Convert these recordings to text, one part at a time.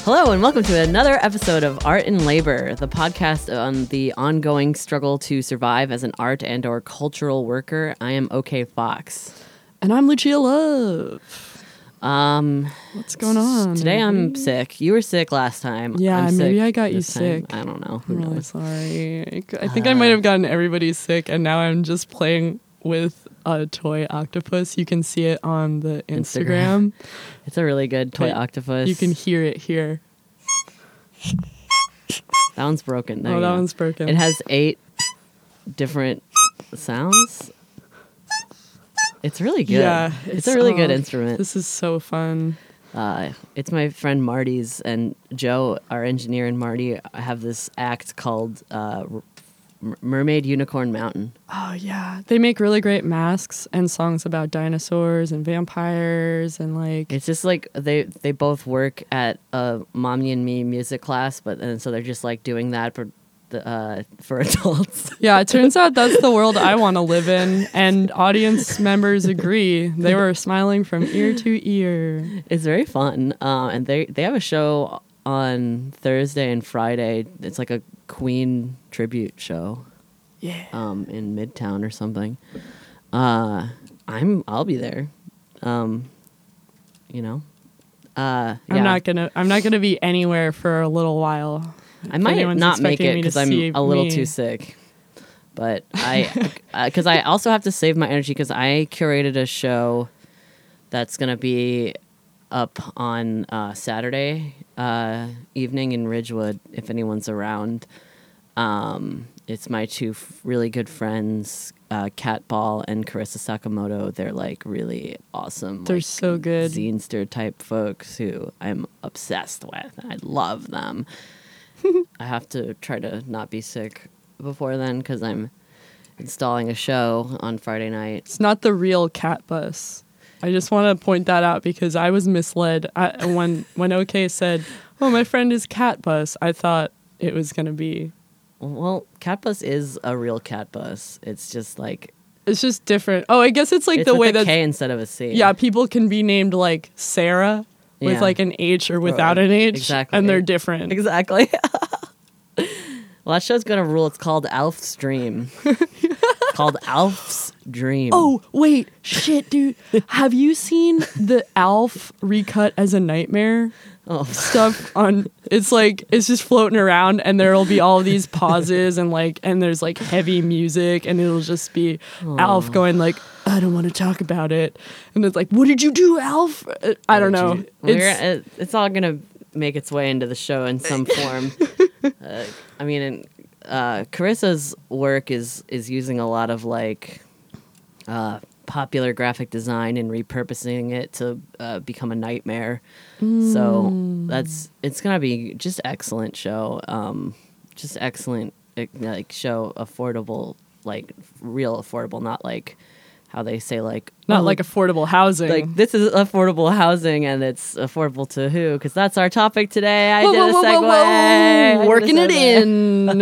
Hello and welcome to another episode of Art and Labor, the podcast on the ongoing struggle to survive as an art and or cultural worker. I am OK Fox. And I'm Lucia Love. What's going on? Today I'm sick. You were sick last time. Yeah, maybe I got you sick. I don't know. Who I'm really knows? sorry. I think I might have gotten everybody sick, and now I'm just playing with a toy octopus. You can see it on the Instagram. It's a really good toy octopus. You can hear it here. That one's broken. There Oh, you that go. one's broken. It has 8 different sounds. It's really good. Yeah, it's a really good instrument. This is so fun. It's my friend Marty's, and Joe, our engineer, and Marty have this act called Mermaid Unicorn Mountain. Oh, yeah. They make really great masks and songs about dinosaurs and vampires and like... It's just like they both work at a Mommy and Me music class, and so they're just like doing that for adults. Yeah, it turns out that's the world I want to live in, and audience members agree. They were smiling from ear to ear. It's very fun, and they have a show on Thursday and Friday. It's like a Queen tribute show. Yeah. In Midtown or something. I'll be there. Yeah. I'm not gonna be anywhere for a little while. I might not make it because I'm a little too sick. But because I also have to save my energy because I curated a show that's going to be up on Saturday evening in Ridgewood, if anyone's around. It's my two really good friends, Kat Ball and Carissa Sakamoto. They're like really awesome. They're like, so good. Zinester type folks who I'm obsessed with. I love them. I have to try to not be sick before then because I'm installing a show on Friday night. It's not the real cat bus. I just want to point that out because I was misled. When OK said, "Oh, my friend is Cat Bus," I thought it was going to be... Well, Cat Bus is a real cat bus. It's just like... It's just different. Oh, I guess it's like the way that... that... K instead of a C. Yeah, people can be named like Sarah with like an H or without an H. Exactly. And they're different. Exactly. Well, that show's gonna rule. It's called Alf's Dream. Called Alf's Dream. Oh, wait. Shit, dude. Have you seen the Alf recut as a nightmare stuff on... It's like, it's just floating around and there'll be all these pauses and there's like heavy music and it'll just be Alf going like, "I don't want to talk about it." And it's like, "What did you do, Alf?" I don't know. It's all gonna make its way into the show in some form. Carissa's work is using a lot of like popular graphic design and repurposing it to become a nightmare. So it's gonna be just excellent show. Just excellent like show, affordable, like real affordable, not like how they say like not like affordable housing. Like this is affordable housing and it's affordable to who? Because that's our topic today. I did a segue. Working it in.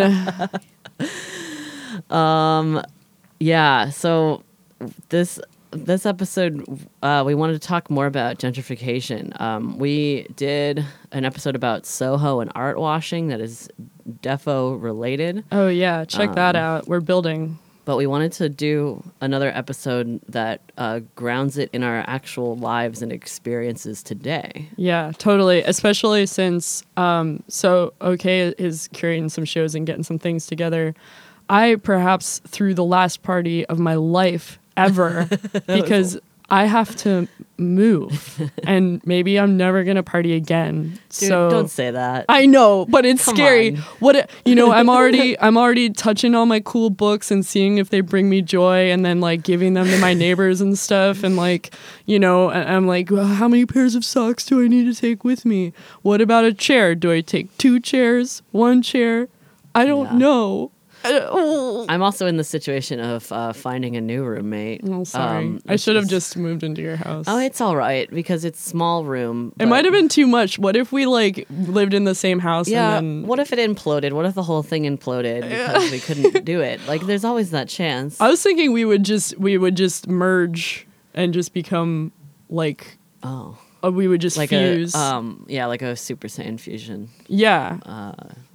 Yeah. So this episode, we wanted to talk more about gentrification. We did an episode about Soho and art washing that is defo related. Oh yeah, check that out. We're building. But we wanted to do another episode that grounds it in our actual lives and experiences today. Yeah, totally. Especially since so OK is curating some shows and getting some things together. I perhaps threw the last party of my life ever because I have to move and maybe I'm never going to party again. Dude, so don't say that. I know, but it's Come scary. on. I'm already touching all my cool books and seeing if they bring me joy and then like giving them to my neighbors and stuff. And like, I'm like, well, how many pairs of socks do I need to take with me? What about a chair? Do I take 2 chairs, 1 chair? I don't know. I'm also in the situation of finding a new roommate. Oh, sorry. I should have just moved into your house. Oh, it's all right because it's small room. It might have been too much. What if we like lived in the same house? Yeah. And then... What if it imploded? What if the whole thing imploded because we couldn't do it? Like, there's always that chance. I was thinking we would just merge and just become like we would just like fuse. Like a Super Saiyan fusion. Yeah.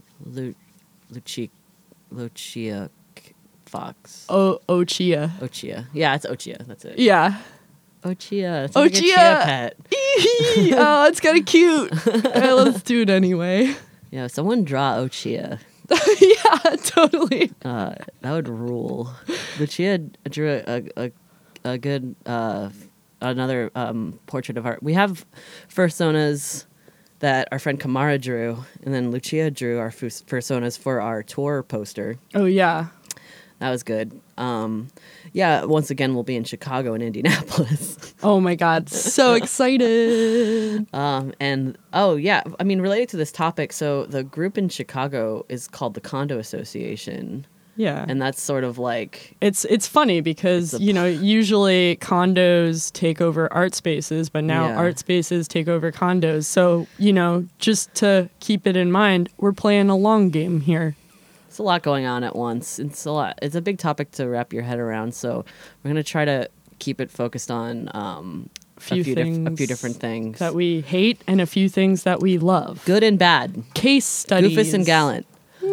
Lucia Fox. Ochia. Ochia. Yeah, it's Ochia. That's it. Yeah. Ochia. It's like a chia pet. Oh, it's kind of cute. Let's do it anyway. Yeah, someone draw Ochia. Yeah, totally. That would rule. Lucia drew a good another portrait of art. We have personas that our friend Kamara drew, and then Lucia drew our personas for our tour poster. Oh yeah, that was good. Once again we'll be in Chicago and Indianapolis. Oh my god, so excited. Related to this topic, so the group in Chicago is called the Condo Association. Yeah. And that's sort of like... It's funny because, usually condos take over art spaces, but now art spaces take over condos. So, just to keep it in mind, we're playing a long game here. It's a lot going on at once. It's a lot. It's a big topic to wrap your head around. So we're going to try to keep it focused on a few different things. That we hate and a few things that we love. Good and bad. Case studies. Goofus and gallant.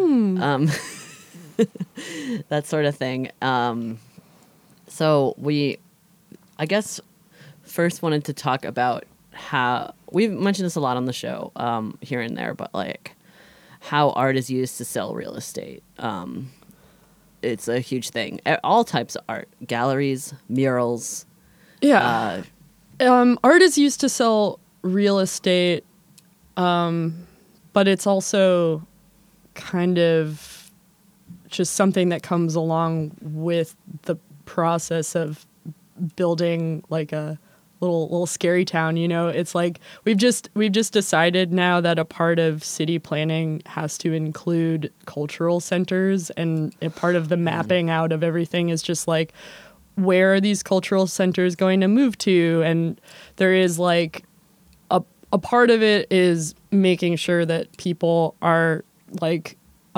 That sort of thing. So we, I guess, first wanted to talk about how we've mentioned this a lot on the show, here and there, but like how art is used to sell real estate. It's a huge thing. All types of art, galleries, murals. Yeah. Art is used to sell real estate, but it's also kind of just something that comes along with the process of building like a little scary town. It's like we've just decided now that a part of city planning has to include cultural centers, and a part of the mapping out of everything is just like, where are these cultural centers going to move to? And there is like a part of it is making sure that people are like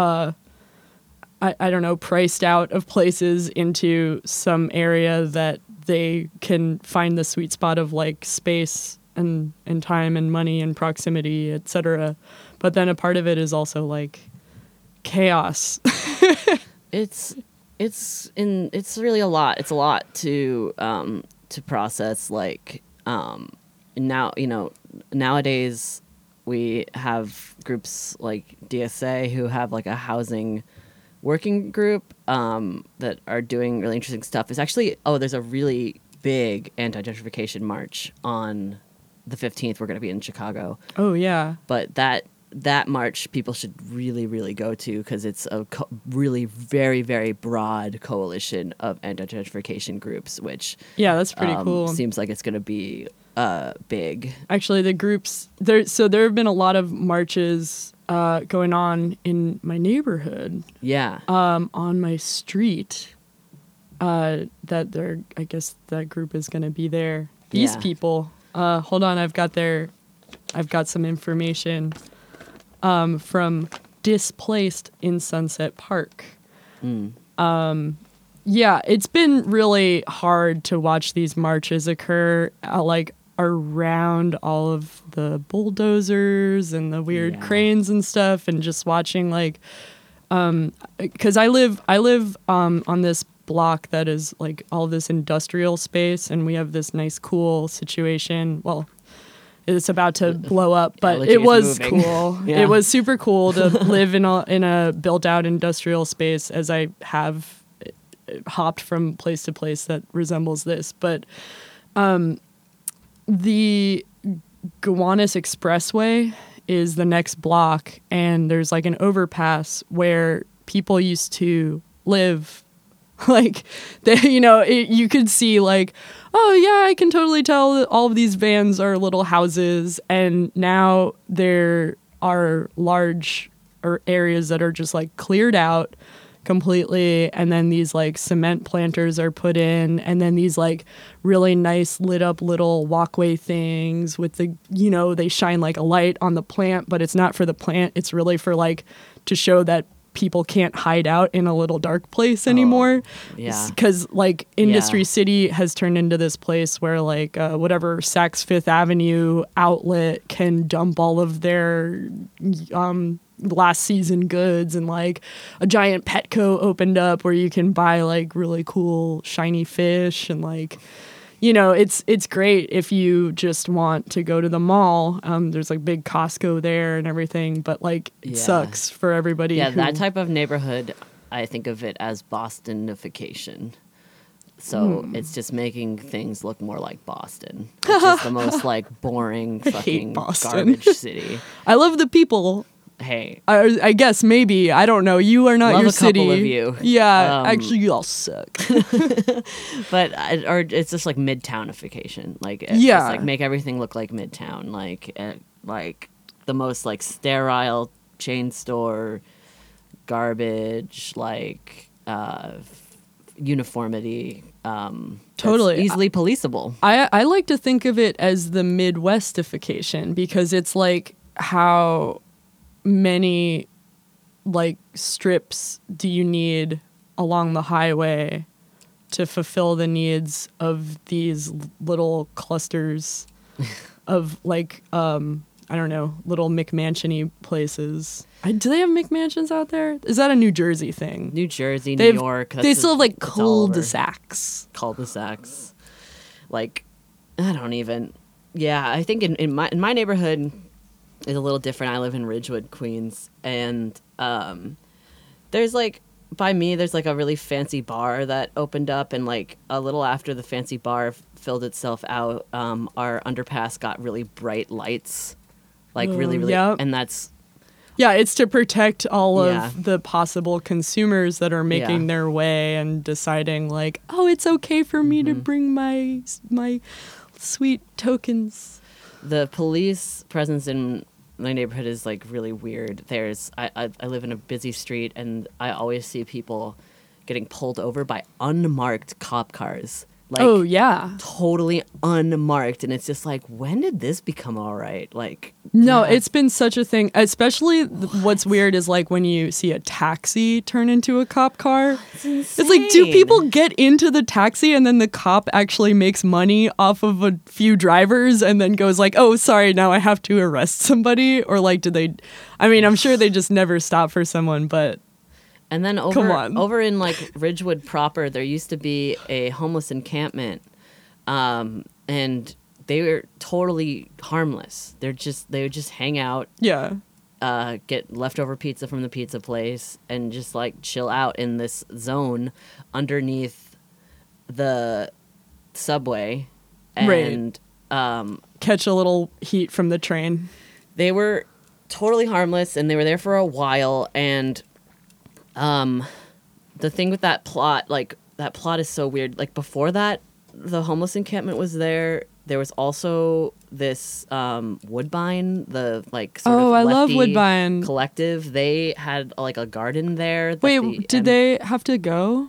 I don't know, priced out of places into some area that they can find the sweet spot of like space and time and money and proximity, etc. But then a part of it is also like chaos. It's really a lot. It's a lot to process. Like now, nowadays we have groups like DSA who have like a housing working group that are doing really interesting stuff. It's actually, there's a really big anti-gentrification march on the 15th. We're going to be in Chicago. Oh, yeah. But that march people should really, really go to because it's a really very, very broad coalition of anti-gentrification groups, which... Yeah, that's pretty cool. Seems like it's going to be big. Actually, the groups... there have been a lot of marches going on in my neighborhood. Yeah. On my street. I guess that group is going to be there. These people. Hold on, I've got some information from Displaced in Sunset Park. Yeah, it's been really hard to watch these marches occur, around all of the bulldozers and the weird cranes and stuff, and just watching because I live on this block that is like all this industrial space, and we have this nice cool situation. Well, it's about to blow up, but it was cool. Yeah. It was super cool to live in a built out industrial space, as I have hopped from place to place that resembles this. But the Gowanus Expressway is the next block, and there's like an overpass where people used to live. You could see like, oh yeah, I can totally tell that all of these vans are little houses, and now there are large areas that are just like cleared out completely, and then these like cement planters are put in, and then these like really nice lit up little walkway things with the, they shine like a light on the plant, but it's not for the plant, it's really for like to show that people can't hide out in a little dark place anymore. Yeah. Because like Industry City has turned into this place where like whatever Saks Fifth Avenue outlet can dump all of their last season goods, and like a giant Petco opened up where you can buy like really cool shiny fish, and like, you know, it's great if you just want to go to the mall. There's like big Costco there and everything, but like it sucks for everybody. Yeah, that type of neighborhood, I think of it as Bostonification. So it's just making things look more like Boston, which is the most like boring fucking garbage city. I love the people. Hey, I guess maybe, I don't know. You are not love your a city. couple of you. Yeah, actually, you all suck. But or it's just like Midtownification. Like just like make everything look like Midtown. Like the most like sterile chain store, garbage, like uniformity. Totally easily policeable. I like to think of it as the Midwestification, because it's like how many like strips do you need along the highway to fulfill the needs of these little clusters of like I don't know, little McMansion-y places. Do they have McMansions out there? Is that a New Jersey thing? New Jersey, New York. They still have like cul-de-sacs. Cul-de-sacs. Like, I don't even. Yeah, I think in my neighborhood is a little different. I live in Ridgewood, Queens, and there's like, by me, there's like a really fancy bar that opened up, and like a little after the fancy bar filled itself out, our underpass got really bright lights, like really, and that's. Yeah, it's to protect all of the possible consumers that are making their way and deciding like, oh, it's okay for me to bring my sweet tokens. The police presence in my neighborhood is like really weird. I live in a busy street, and I always see people getting pulled over by unmarked cop cars. Like, totally unmarked, and it's just like, when did this become all right? Like, no, it's been such a thing. Especially what's weird is like when you see a taxi turn into a cop car. It's like, do people get into the taxi and then the cop actually makes money off of a few drivers and then goes like, oh, sorry, now I have to arrest somebody? Or like, do they? I mean, I'm sure they just never stop for someone, but. And then over in like Ridgewood proper, there used to be a homeless encampment, and they were totally harmless. They would just hang out, get leftover pizza from the pizza place, and just like chill out in this zone underneath the subway, and catch a little heat from the train. They were totally harmless, and they were there for a while, and. The thing with that plot, like, that plot is so weird. Like, before that, the homeless encampment was there. There was also this, Woodbine, the, like, sort of lefty I love Woodbine collective. They had, like, a garden there. Wait, did they have to go?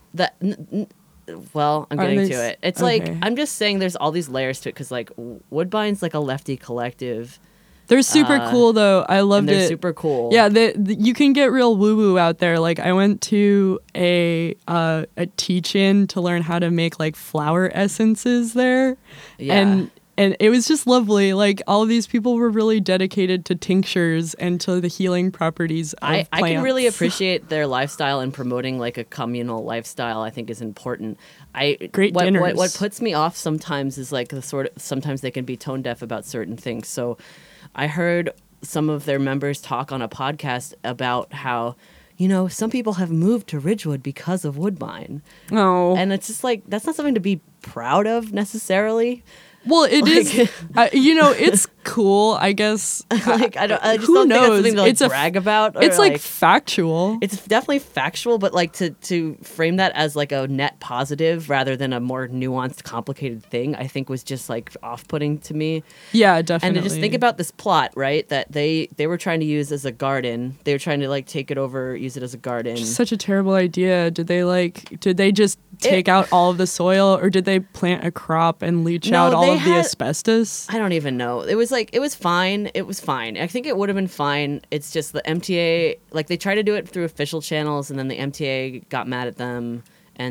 Well, I'm getting to it. It's like, I'm just saying there's all these layers to it, because, like, Woodbine's, like, a lefty collective. They're super cool, though. I loved it. They're super cool. Yeah, you can get real woo-woo out there. Like, I went to a teach-in to learn how to make, like, flower essences there. Yeah. And it was just lovely. Like, all of these people were really dedicated to tinctures and to the healing properties of plants. I can really appreciate their lifestyle, and promoting, like, a communal lifestyle, I think, is important. Great dinners. What puts me off sometimes is, like, sometimes they can be tone deaf about certain things. So I heard some of their members talk on a podcast about how, you know, some people have moved to Ridgewood because of Woodbine. Oh. And it's just like, that's not something to be proud of necessarily. Well, it is. You know, it's cool, I guess. Like, I just don't think that's something to, like, brag about. It's like factual. It's definitely factual, but like to frame that as like a net positive rather than a more nuanced, complicated thing, I think was just like off-putting to me. Yeah, definitely. And to just think about this plot, right? That they were trying to use as a garden. They were trying to like take it over, use it as a garden. Such a terrible idea. Did they just take out all of the soil, or did they plant a crop and leach out all of the asbestos? I don't even know. It was fine. It was fine. I think it would have been fine. It's just the MTA, like they tried to do it through official channels, and then the MTA got mad at them,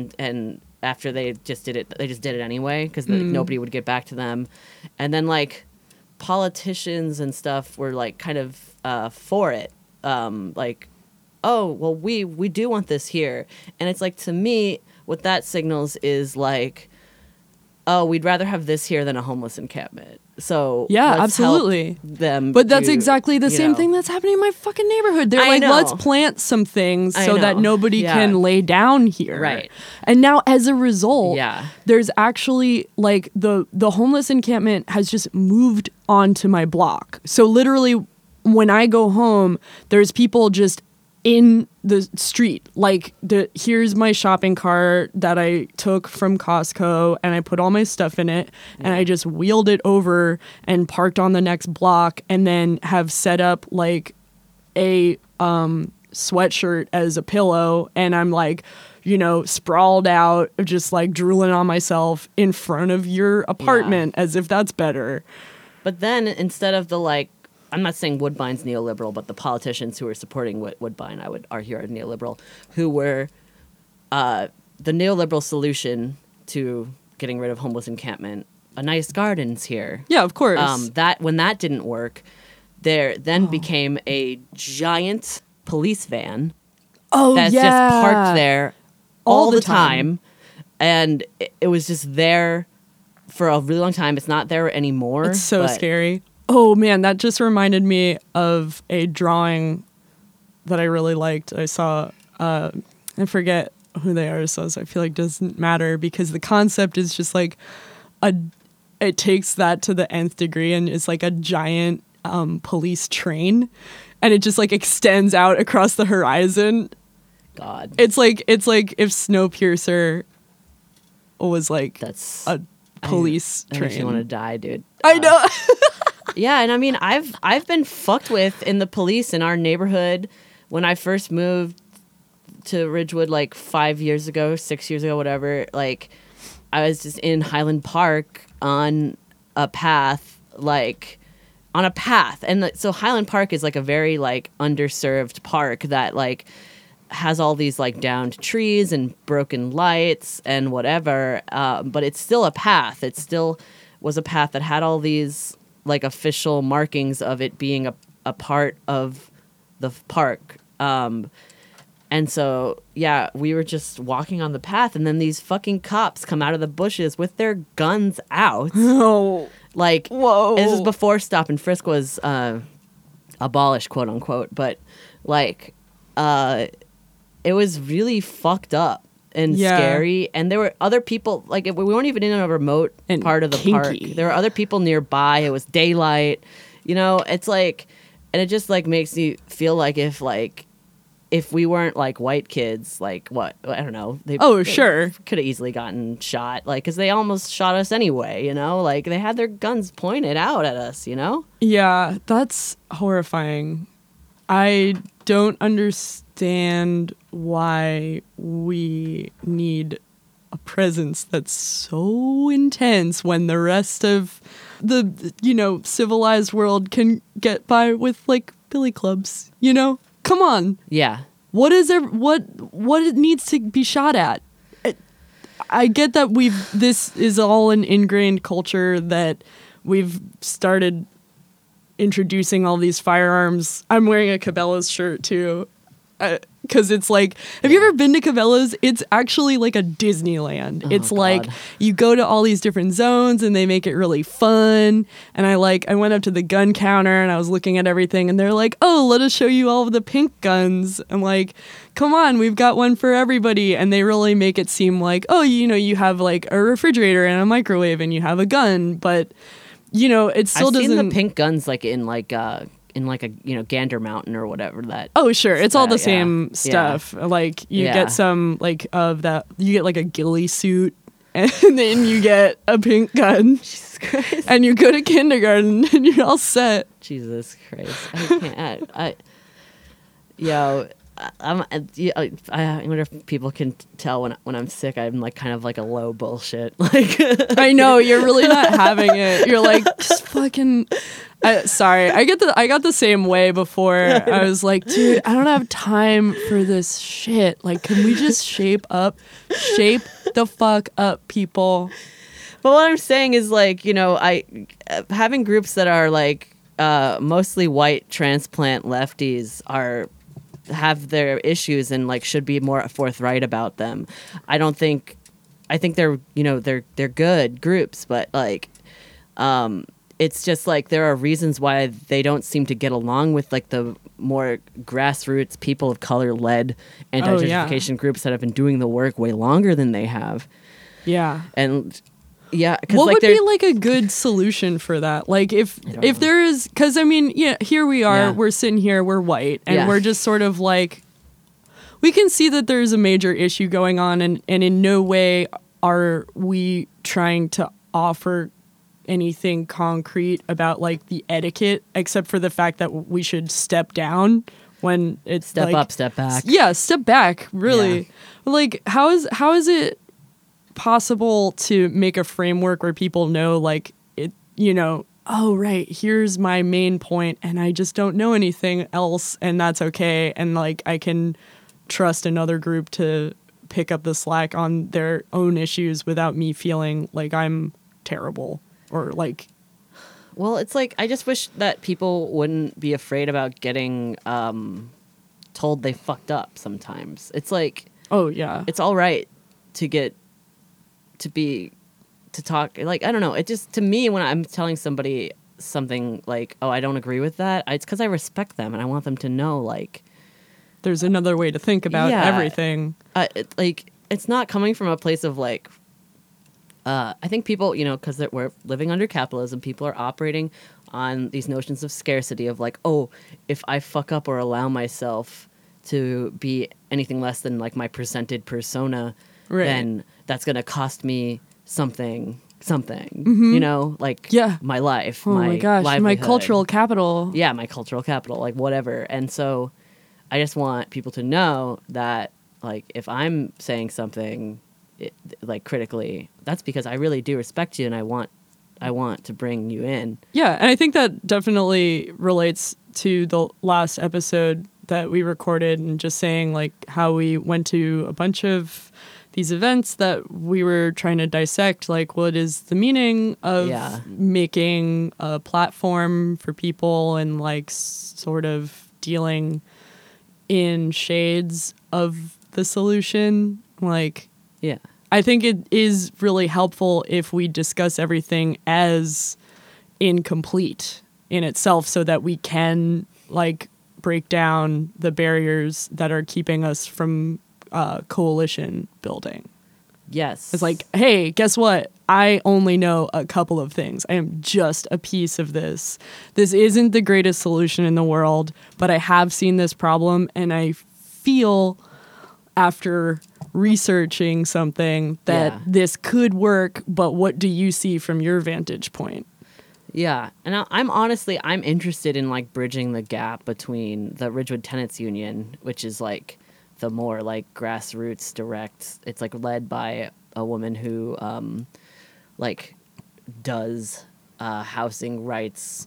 and after they just did it anyway because nobody would get back to them, and then like politicians and stuff were like kind of for it, like, oh well, we do want this here, and it's like, to me what that signals is like, oh, we'd rather have this here than a homeless encampment. So yeah, absolutely. Them, but that's exactly the same thing that's happening in my fucking neighborhood. They're like, let's plant some things so that nobody can lay down here. Right. And now as a result, there's actually like the homeless encampment has just moved onto my block. So literally when I go home, there's people just in the street, like here's my shopping cart that I took from Costco and I put all my stuff in it and I just wheeled it over and parked on the next block, and then have set up like a sweatshirt as a pillow, and I'm like, sprawled out, just like drooling on myself in front of your apartment as if that's better. But then instead of the like, I'm not saying Woodbine's neoliberal, but the politicians who are supporting Woodbine, I would argue, are neoliberal, who were the neoliberal solution to getting rid of homeless encampment. A nice gardens here. Yeah, of course. That when that didn't work, there then became a giant police van. That's just parked there all the time, and it was just there for a really long time. It's not there anymore. It's so scary. Oh man, that just reminded me of a drawing that I really liked. I saw, I forget who the artist was. I feel like it doesn't matter because the concept is just like it takes that to the nth degree, and it's like a giant police train, and it just like extends out across the horizon. God, it's like if Snowpiercer was like a police train. Makes you want to die, dude. I know. Yeah, and I mean, I've been fucked with in the police in our neighborhood when I first moved to Ridgewood like 6 years ago, whatever. Like, I was just in Highland Park on a path, and so Highland Park is like a very like underserved park that like has all these like downed trees and broken lights and whatever, but it's still a path. It still was a path that had all these like official markings of it being a part of the park. And so, yeah, we were just walking on the path, and then these fucking cops come out of the bushes with their guns out. Oh. Like, whoa. This is before stop and frisk was abolished, quote unquote. But, like, it was really fucked up and scary, and there were other people, like, we weren't even in a remote part of the park. There were other people nearby. It was daylight, it's like, and it just like makes you feel like if we weren't like white kids, like what, I don't know, they sure could have easily gotten shot, like, because they almost shot us anyway, like they had their guns pointed out at us. Yeah, that's horrifying. I don't understand why we need a presence that's so intense when the rest of the, civilized world can get by with like billy clubs, Come on. Yeah. What it needs to be shot at? I get that this is all an ingrained culture that we've started introducing all these firearms. I'm wearing a Cabela's shirt too, because it's like, have you ever been to Cabela's? It's actually like a Disneyland. It's like you go to all these different zones and they make it really fun. And I went up to the gun counter and I was looking at everything, and they're like, oh, let us show you all of the pink guns. I'm like, come on, we've got one for everybody. And they really make it seem like, oh, you have like a refrigerator and a microwave and you have a gun, but it still doesn't. I've seen the pink guns like in a Gander Mountain or whatever that. Oh sure, it's all the same stuff. Yeah. Like you get some like of that. You get like a ghillie suit, and then you get a pink gun. Jesus Christ! And you go to kindergarten, and you're all set. Jesus Christ! I can't. I wonder if people can tell when I'm sick. I'm like kind of like a low bullshit. Like I know you're really not having it. You're like just fucking. Sorry, I got the same way before. I was like, dude, I don't have time for this shit. Like, can we just shape the fuck up, people? But what I'm saying is like, having groups that are like mostly white transplant lefties have their issues and like should be more forthright about them. I think they're they're good groups, but like it's just like there are reasons why they don't seem to get along with like the more grassroots people of color led anti-gentrification groups that have been doing the work way longer than they have. Yeah. And yeah, what would be like a good solution for that? Like if there is, because I mean, yeah, here we are, we're sitting here, we're white, and we're just sort of like, we can see that there's a major issue going on, and in no way are we trying to offer anything concrete about like the etiquette, except for the fact that we should step down when it's step like, up, step back. Yeah, step back. Really, like how is it possible to make a framework where people know like it, oh right, here's my main point and I just don't know anything else, and that's okay, and like I can trust another group to pick up the slack on their own issues without me feeling like I'm terrible or like. Well, it's like I just wish that people wouldn't be afraid about getting told they fucked up sometimes. It's like, oh yeah, it's all right to talk, like, I don't know, it just, to me, when I'm telling somebody something like, oh, I don't agree with that, it's because I respect them and I want them to know, like, there's another way to think about everything. It's not coming from a place of like, I think people, because we're living under capitalism, people are operating on these notions of scarcity of like, oh, if I fuck up or allow myself to be anything less than like my presented persona, then that's going to cost me something, like my life, my gosh, livelihood. My cultural capital. Yeah, my cultural capital, like whatever. And so I just want people to know that like if I'm saying something like critically, that's because I really do respect you and I want to bring you in. Yeah, and I think that definitely relates to the last episode that we recorded, and just saying like how we went to a bunch of these events that we were trying to dissect, like what is the meaning of making a platform for people and like sort of dealing in shades of the solution. Like, yeah, I think it is really helpful if we discuss everything as incomplete in itself so that we can like break down the barriers that are keeping us from coalition building. Yes. It's like, hey, guess what? I only know a couple of things. I am just a piece of this. This isn't the greatest solution in the world, but I have seen this problem, and I feel after researching something that this could work, but what do you see from your vantage point? Yeah, and I'm interested in like bridging the gap between the Ridgewood Tenants Union, which is like the more like grassroots direct. It's like led by a woman who like does housing rights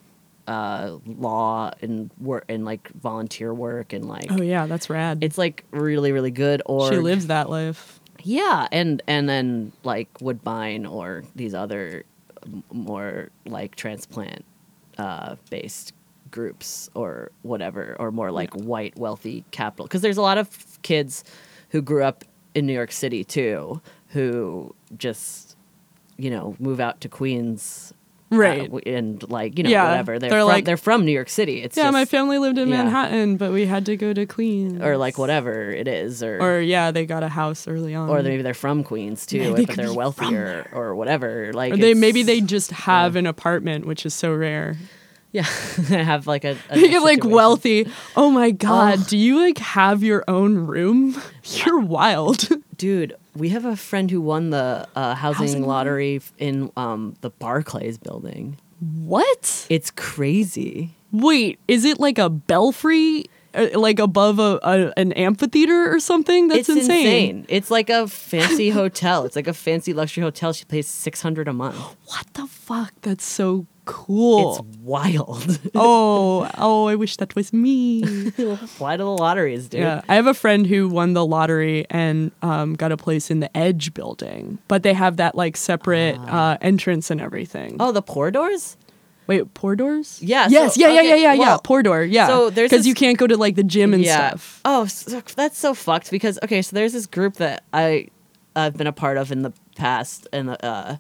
law and work and like volunteer work and like, oh yeah, that's rad. It's like really, really good. Or she lives that life. Yeah, and then like Woodbine or these other more like transplant based groups or whatever, or more like white wealthy capital, because there's a lot of kids who grew up in New York City too who just move out to Queens, right, and like whatever, they're from New York City. It's just, my family lived in Manhattan, but we had to go to Queens, or like whatever it is, or they got a house early on, or maybe they're from Queens too, but they're wealthier or whatever. Like, or maybe they just have an apartment, which is so rare. Yeah, I have like a you're like wealthy. Oh my god, do you like have your own room? You're wild, dude. We have a friend who won the housing lottery in the Barclays building. What? It's crazy. Wait, is it like a belfry? like above an amphitheater or something. That's insane. It's like a fancy hotel. It's like a fancy luxury hotel. She pays $600 a month. What the fuck? That's so cool. It's wild. Oh, I wish that was me. Apply to the lotteries, dude. Yeah, I have a friend who won the lottery and got a place in the Edge building, but they have that like separate entrance and everything. Oh, the Pour Doors? Wait, Pour Doors? Yeah. Yes. So, Yeah. Pour Door. Yeah. So there's because you can't go to like the gym and stuff. Oh, so that's so fucked. Because so there's this group that I've been a part of in the past, and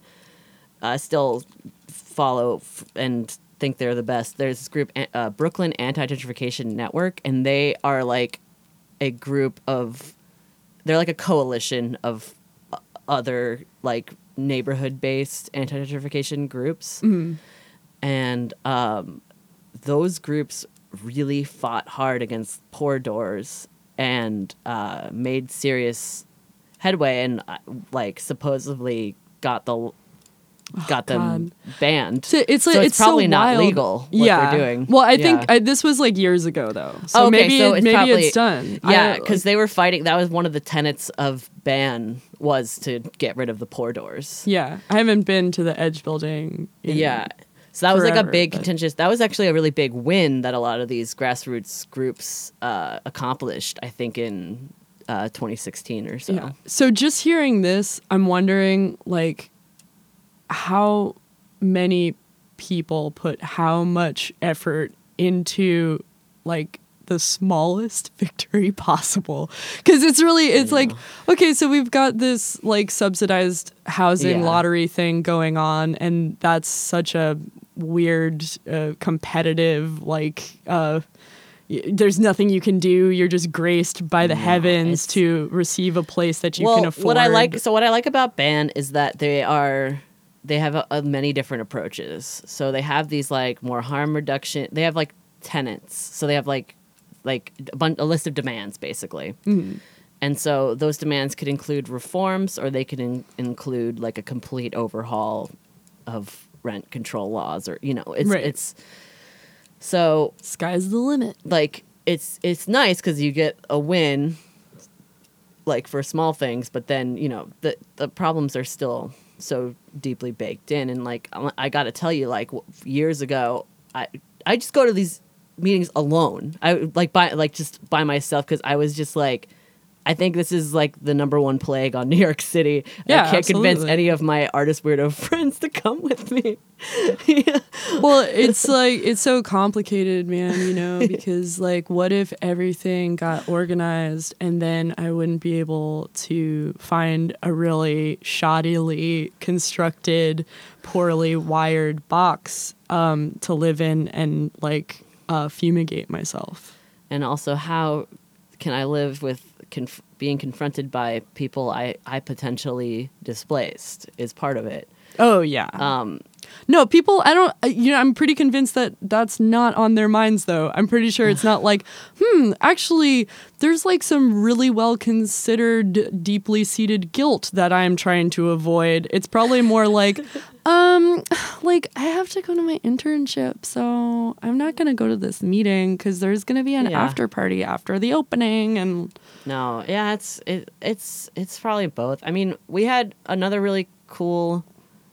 still follow and think they're the best. There's this group, Brooklyn Anti-Gentrification Network, and they are like a group of. They're like a coalition of other like neighborhood-based anti-gentrification groups. Mm-hmm. And those groups really fought hard against Pour Doors and made serious headway and like supposedly got them banned. So it's probably so not wild. legal what they're doing. Well, I think this was like years ago though. So maybe it's done. Yeah, because they were fighting. That was one of the tenets of ban was to get rid of the Pour Doors. Yeah, I haven't been to the Edge building. So that was like a big but... contentious. That was actually a really big win that a lot of these grassroots groups accomplished. I think in 2016 or so. Yeah. So just hearing this, I'm wondering like how many people put how much effort into like the smallest victory possible, because it's like, okay, so we've got this like subsidized housing lottery thing going on, and that's such a weird competitive like there's nothing you can do. You're just graced by the heavens to receive a place that you can afford. What I like about BAN is that they have many different approaches. So they have these like more harm reduction. They have like tenants. So they have like a list of demands basically. Mm. And so those demands could include reforms, or they could include like a complete overhaul of rent control laws, or it's so sky's the limit. Like it's nice because you get a win like for small things, but then the problems are still so deeply baked in. And like I gotta tell you, like years ago I just go to these meetings alone. I just by myself, because I was just like, I think this is like the number one plague on New York City. Yeah, I can't absolutely. convince any of my artist weirdo friends to come with me. Well, it's like, it's so complicated, man, because like, what if everything got organized and then I wouldn't be able to find a really shoddily constructed, poorly wired box to live in and like fumigate myself. And also, how can I live with being confronted by people I potentially displaced is part of it. Oh yeah. No, people, I'm pretty convinced that that's not on their minds though. I'm pretty sure it's not like, actually there's like some really well considered deeply seated guilt that I'm trying to avoid. It's probably more like, like I have to go to my internship, so I'm not going to go to this meeting because there's going to be an after party after the opening. And no, yeah, it's probably both. I mean, we had another really cool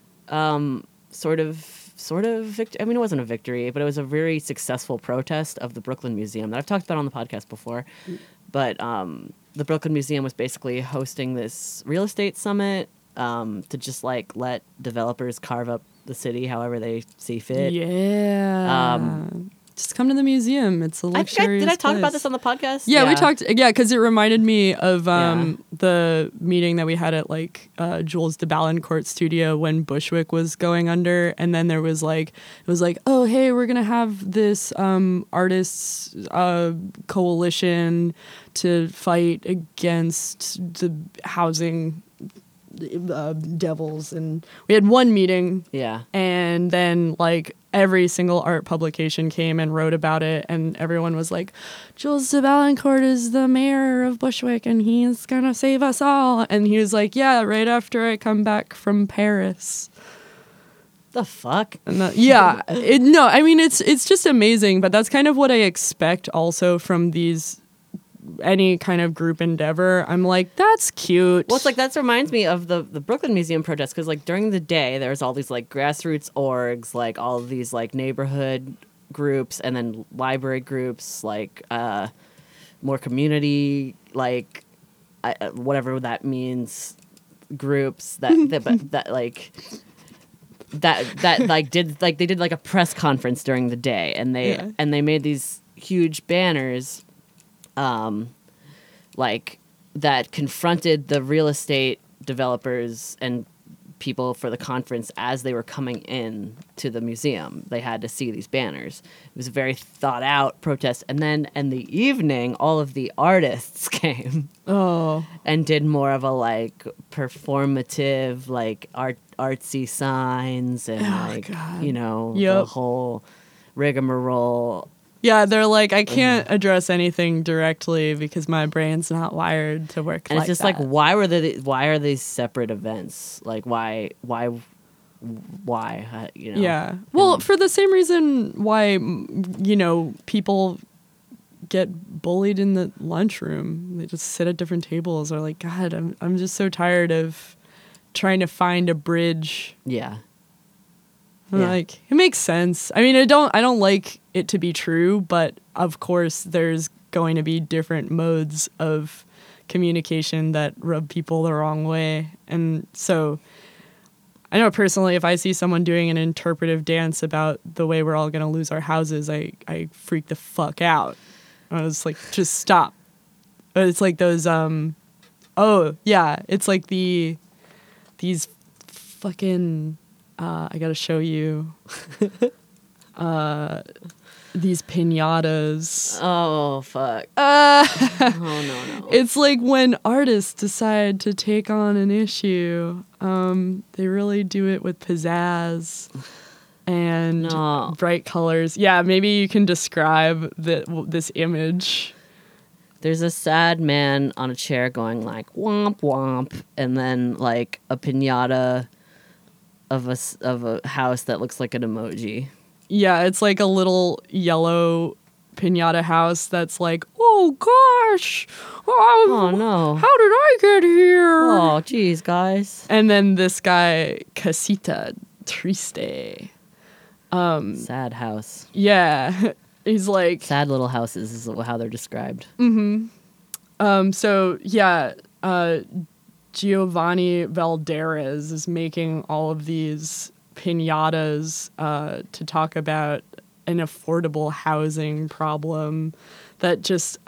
sort of victory. I mean, it wasn't a victory, but it was a very successful protest of the Brooklyn Museum that I've talked about on the podcast before. But the Brooklyn Museum was basically hosting this real estate summit to just like let developers carve up the city however they see fit. Yeah. Just come to the museum. It's a luxurious Did I talk place. about this on the podcast? Yeah, we talked. Yeah, because it reminded me of the meeting that we had at like Jules de Balincourt studio when Bushwick was going under, and then there was like, it was like, oh hey, we're gonna have this artists coalition to fight against the housing devils, and we had one meeting. Yeah, and then like every single art publication came and wrote about it, and everyone was like, Jules de Balincourt is the mayor of Bushwick and he's gonna save us all. And he was like, yeah, right after I come back from Paris. The fuck? Yeah. No, I mean, it's just amazing, but that's kind of what I expect also from any kind of group endeavor. I'm like, that's cute. Well, it's like, that reminds me of the Brooklyn Museum protest, because like during the day there's all these like grassroots orgs, like all of these like neighborhood groups, and then library groups, like more community, like whatever that means, groups that they did like a press conference during the day, and they made these huge banners like that confronted the real estate developers and people for the conference as they were coming in to the museum. They had to see these banners. It was a very thought out protest. And then in the evening, all of the artists came and did more of a like performative, like artsy signs and the whole rigmarole. Yeah, they're like, I can't address anything directly because my brain's not wired to work. And like it's just that. like, why are these separate events? Like, why? Yeah. Well, for the same reason why people get bullied in the lunchroom. They just sit at different tables. Or like, God, I'm just so tired of trying to find a bridge. Yeah. Like, it makes sense. I mean, I don't like it to be true, but of course there's going to be different modes of communication that rub people the wrong way. And so I know personally, if I see someone doing an interpretive dance about the way we're all going to lose our houses, I freak the fuck out. I was like, just stop. But it's like those, it's like these fucking... I gotta show you these piñatas. Oh, fuck. No. It's like when artists decide to take on an issue, they really do it with pizzazz and bright colors. Yeah, maybe you can describe this image. There's a sad man on a chair going like, womp, womp, and then like a piñata of a house that looks like an emoji. Yeah, it's like a little yellow piñata house that's like, oh gosh, oh no, how did I get here? Oh geez, guys. And then this guy, Casita Triste, sad house. Yeah, he's like sad little houses is how they're described. Mm-hmm. So yeah, Giovanni Valderes is making all of these piñatas to talk about an affordable housing problem that just,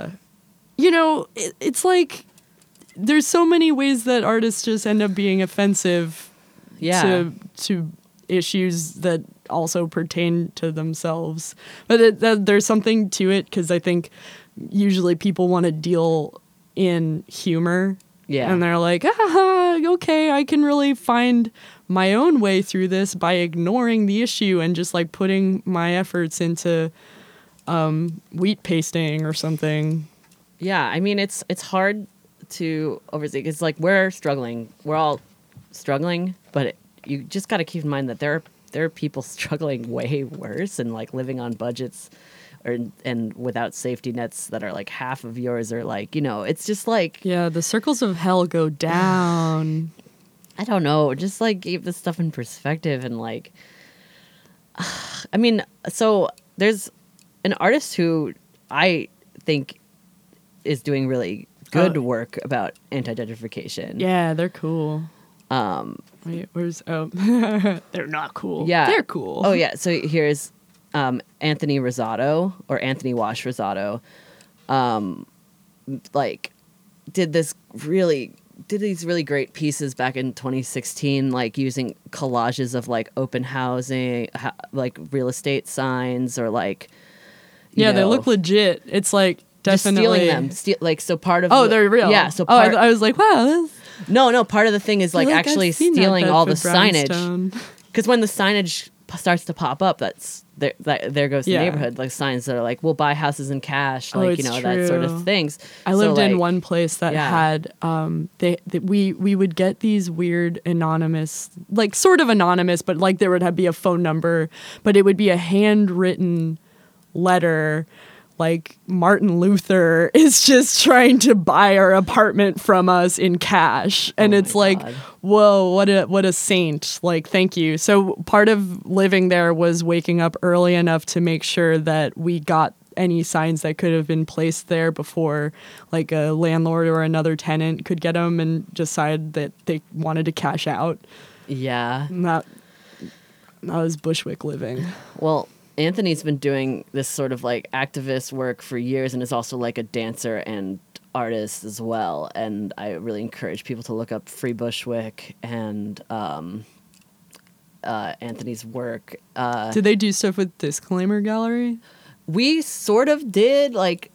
it's like there's so many ways that artists just end up being offensive to issues that also pertain to themselves. But there's something to it because I think usually people want to deal in humor. Yeah. And they're like, okay, I can really find my own way through this by ignoring the issue and just like putting my efforts into wheat pasting or something. Yeah, I mean, it's hard to oversee. It's like we're struggling. We're all struggling, but you just got to keep in mind that there are people struggling way worse and like living on budgets and without safety nets that are like half of yours, or like, it's just like, yeah, the circles of hell go down. I don't know, just like keep this stuff in perspective. And like, I mean, so there's an artist who I think is doing really good work about anti-gentrification. Yeah, they're cool. Wait, they're not cool. Yeah, they're cool. Oh yeah, so here's Anthony Rosado, or Anthony Wash Rosado, did these really great pieces back in 2016, like using collages of like open housing, like real estate signs, or like, they look legit. It's like definitely just stealing them. So part of they're real. Yeah. So I was like, wow. No. Part of the thing is like actually stealing all the signage. Because when the signage starts to pop up, that's there goes the neighborhood, like signs that are like, we'll buy houses in cash, like, that sort of things. I lived in one place that had we would get these weird anonymous, like sort of anonymous, but like there would be a phone number, but it would be a handwritten letter, like Martin Luther is just trying to buy our apartment from us in cash. And it's like, God. Whoa, what a saint. Like, thank you. So part of living there was waking up early enough to make sure that we got any signs that could have been placed there before like a landlord or another tenant could get them and decide that they wanted to cash out. Yeah. And that was Bushwick living. Well, Anthony's been doing this sort of like activist work for years and is also like a dancer and artist as well. And I really encourage people to look up Free Bushwick and Anthony's work. Did they do stuff with Disclaimer Gallery? We sort of did, like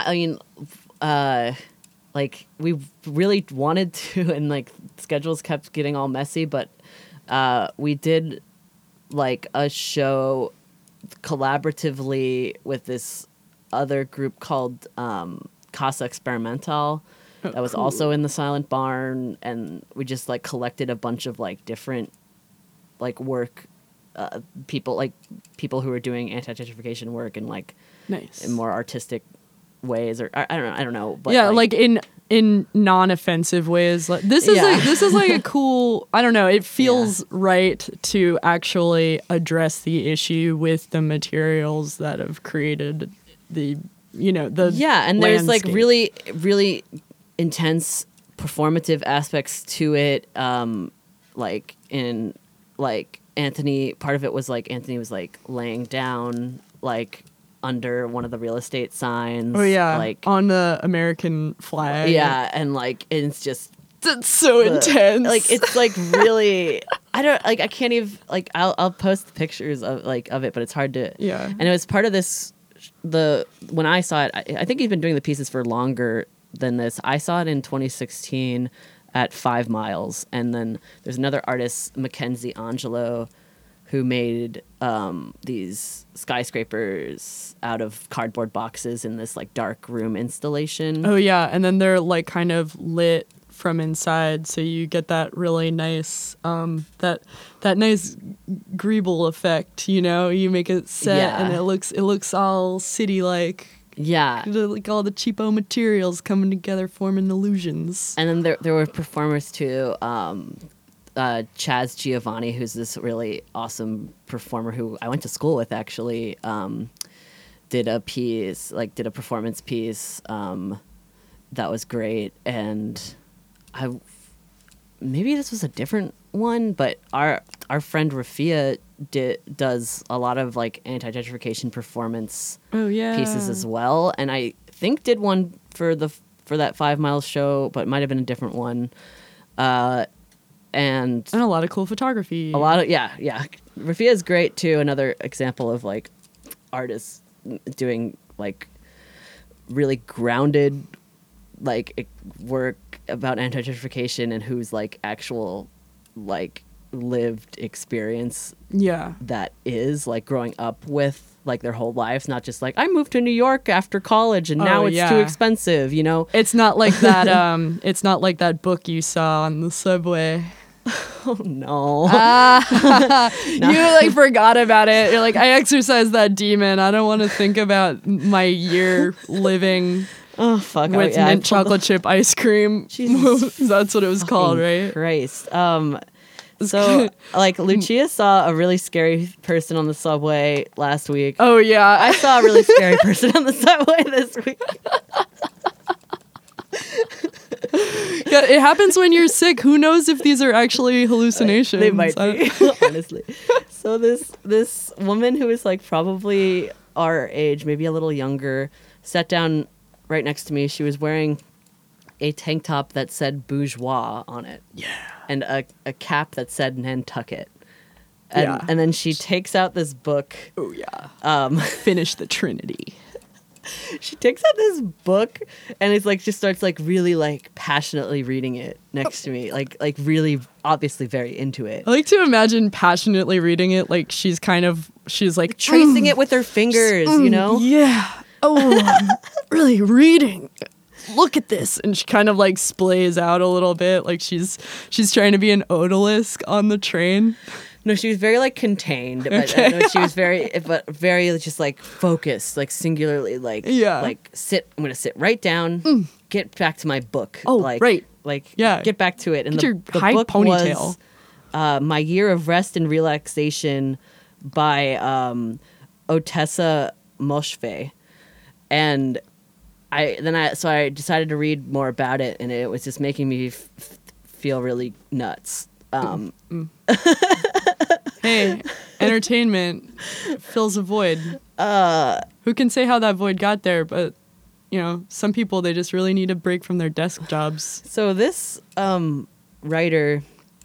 we really wanted to, and like schedules kept getting all messy, but we did like a show collaboratively with this other group called Casa Experimental that was also in the Silent Barn, and we just like collected a bunch of like different like work people who were doing anti-gentrification work in like in more artistic ways, or I don't know, but yeah, like in non-offensive ways. Like, this is like a cool, I don't know, it feels right to actually address the issue with the materials that have created the and landscape. There's like really, really intense performative aspects to it. Like in like Anthony, part of it was like Anthony was like laying down like under one of the real estate signs. Oh yeah, like on the American flag. Yeah, and like it's just that's so intense. Like it's like really, I can't even like I'll post pictures of it, but it's hard to. Yeah. And it was part of this. When I saw it, I think he's been doing the pieces for longer than this. I saw it in 2016 at 5 Miles, and then there's another artist, Mackenzie Angelo, who made these skyscrapers out of cardboard boxes in this like dark room installation. Oh yeah, and then they're like kind of lit from inside, so you get that really nice that nice greeble effect. You make it set, and it looks all city like. Yeah, like all the cheapo materials coming together, forming illusions. And then there were performers too. Chaz Giovanni, who's this really awesome performer who I went to school with, actually, did a performance piece that was great. And maybe this was a different one, but our friend Rafia does a lot of like anti-gentrification performance pieces as well, and I think did one for that 5 Miles show, but might have been a different one. And a lot of cool photography. Rafia is great too. Another example of like artists doing like really grounded like work about anti-gentrification and whose like actual like lived experience that is like growing up with like their whole lives, not just like I moved to New York after college and now it's too expensive, It's not like that it's not like that book you saw on the subway. Oh no. No. You like forgot about it. You're like, I exorcised that demon. I don't want to think about my year living with mint chocolate chip ice cream. That's what it was called, right? Christ. So, like, Lucia saw a really scary person on the subway last week. Oh, yeah. I saw a really scary person on the subway this week. Yeah, it happens when you're sick. Who knows if these are actually hallucinations? They might be, honestly. So this woman who is, like, probably our age, maybe a little younger, sat down right next to me. She was wearing a tank top that said bourgeois on it. Yeah. And a cap that said Nantucket. And then she takes out this book. Oh, yeah. Finish the Trinity. She takes out this book and it's like just starts like really like passionately reading it next to me, like really obviously very into it. I like to imagine passionately reading it like she's like tracing it with her fingers, you know? Yeah. Oh, I'm really reading. Look at this. And she kind of like splays out a little bit, like she's trying to be an odalisque on the train. No, she was very like contained, but she was very just like focused, like singularly, like like I'm gonna sit right down, get back to my book. Oh, like, right, like get back to it. And the high book ponytail was My Year of Rest and Relaxation by Otessa Moshfegh, and I decided to read more about it, and it was just making me feel really nuts. Hey, entertainment fills a void. Who can say how that void got there? But you know, some people, they just really need a break from their desk jobs. So this writer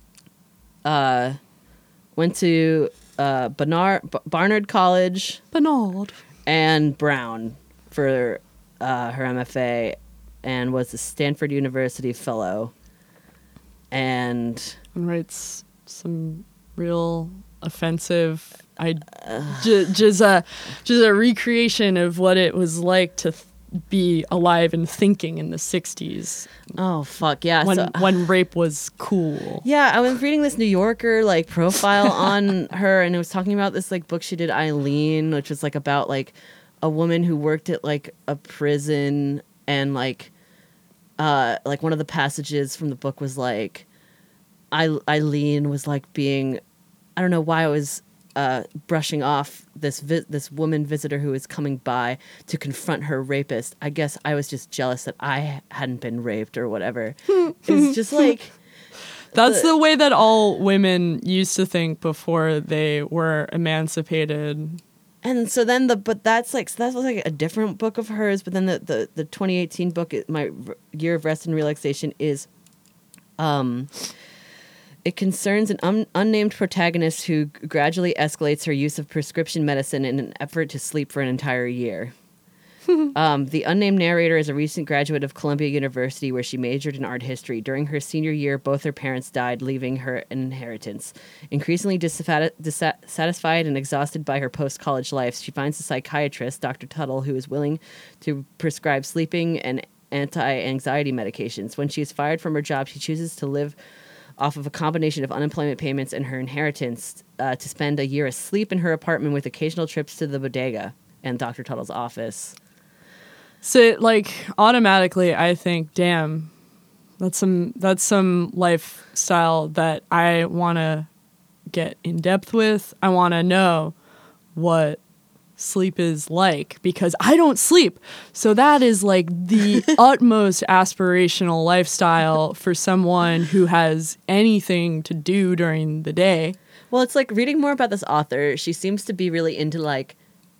went to Barnard College, and Brown for her MFA, and was a Stanford University fellow, and writes some real offensive, just a recreation of what it was like to be alive and thinking in the 60s. Oh fuck yeah! When rape was cool. Yeah, I was reading this New Yorker like profile on her, and it was talking about this like book she did, Eileen, which was like about like a woman who worked at like a prison, and like one of the passages from the book was like Eileen was like being, I don't know why I was brushing off this woman visitor who was coming by to confront her rapist. I guess I was just jealous that I hadn't been raped or whatever. It's just like that's the way that all women used to think before they were emancipated. And so then that was like a different book of hers. But then the 2018 book, My Year of Rest and Relaxation, is it concerns an unnamed protagonist who gradually escalates her use of prescription medicine in an effort to sleep for an entire year. The unnamed narrator is a recent graduate of Columbia University, where she majored in art history. During her senior year, both her parents died, leaving her an inheritance. Increasingly dissatisfied and exhausted by her post-college life, she finds a psychiatrist, Dr. Tuttle, who is willing to prescribe sleeping and anti-anxiety medications. When she is fired from her job, she chooses to live off of a combination of unemployment payments and her inheritance to spend a year asleep in her apartment with occasional trips to the bodega and Dr. Tuttle's office. So, like, automatically, I think, damn, that's some lifestyle that I want to get in depth with. I want to know what sleep is like, because I don't sleep. So that is like the utmost aspirational lifestyle for someone who has anything to do during the day. Well, it's like reading more about this author. She seems to be really into like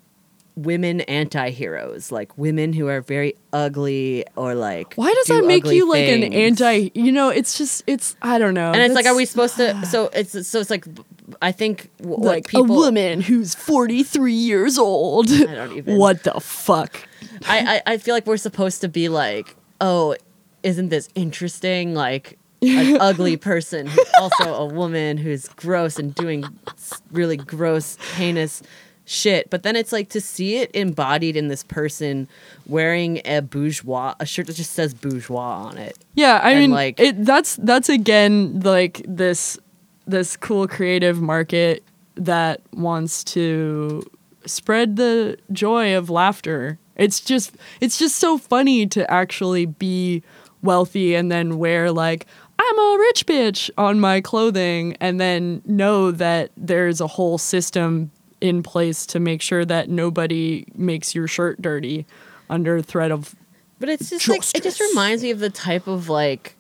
women anti-heroes, like women who are very ugly, or like, why does that make you like an anti, you know, it's I don't know. And it's like, are we supposed to, so it's like, I think like people, a woman who's 43 years old. I don't even, what the fuck? I feel like we're supposed to be like, oh, isn't this interesting? Like an ugly person who's also a woman who's gross and doing really gross, heinous shit. But then it's like to see it embodied in this person wearing a shirt that just says bourgeois on it. Yeah, I mean, like that's again like this cool creative market that wants to spread the joy of laughter. It's just so funny to actually be wealthy and then wear like, I'm a rich bitch on my clothing, and then know that there's a whole system in place to make sure that nobody makes your shirt dirty under threat of But it's just justice. like, it just reminds me of the type of like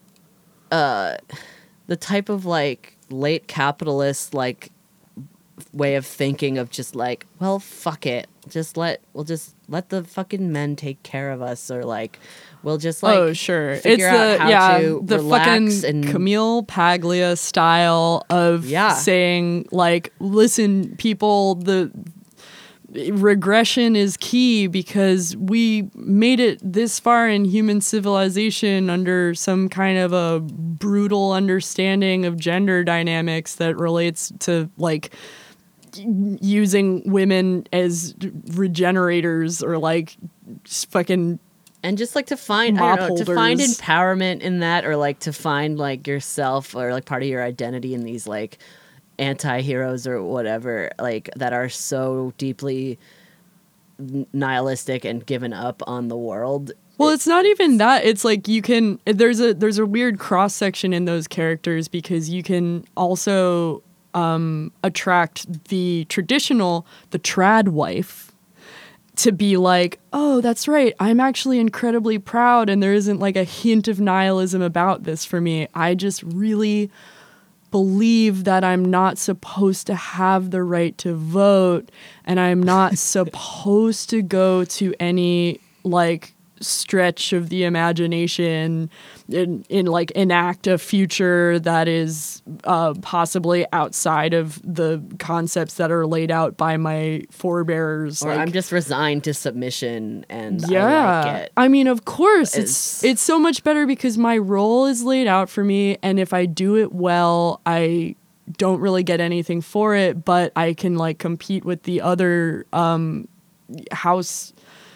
late capitalist like way of thinking of just like, well, fuck it, we'll just let the fucking men take care of us, or like we'll just like, oh sure, figure out how to the relax. Fucking and Camille Paglia style of saying like, listen people, regression is key because we made it this far in human civilization under some kind of a brutal understanding of gender dynamics that relates to like using women as regenerators or like fucking and just like to find empowerment in that, or like to find like yourself or like part of your identity in these like anti-heroes or whatever, like that are so deeply nihilistic and given up on the world. Well, it's not even that. It's like there's a weird cross section in those characters because you can also attract the trad wife to be like, oh, that's right, I'm actually incredibly proud and there isn't like a hint of nihilism about this for me. I just really believe that I'm not supposed to have the right to vote and I'm not supposed to go to any like stretch of the imagination in like enact a future that is possibly outside of the concepts that are laid out by my forebears. Or like, I'm just resigned to submission and yeah, I like it. I mean, of course, it's so much better because my role is laid out for me, and if I do it well, I don't really get anything for it, but I can like compete with the other house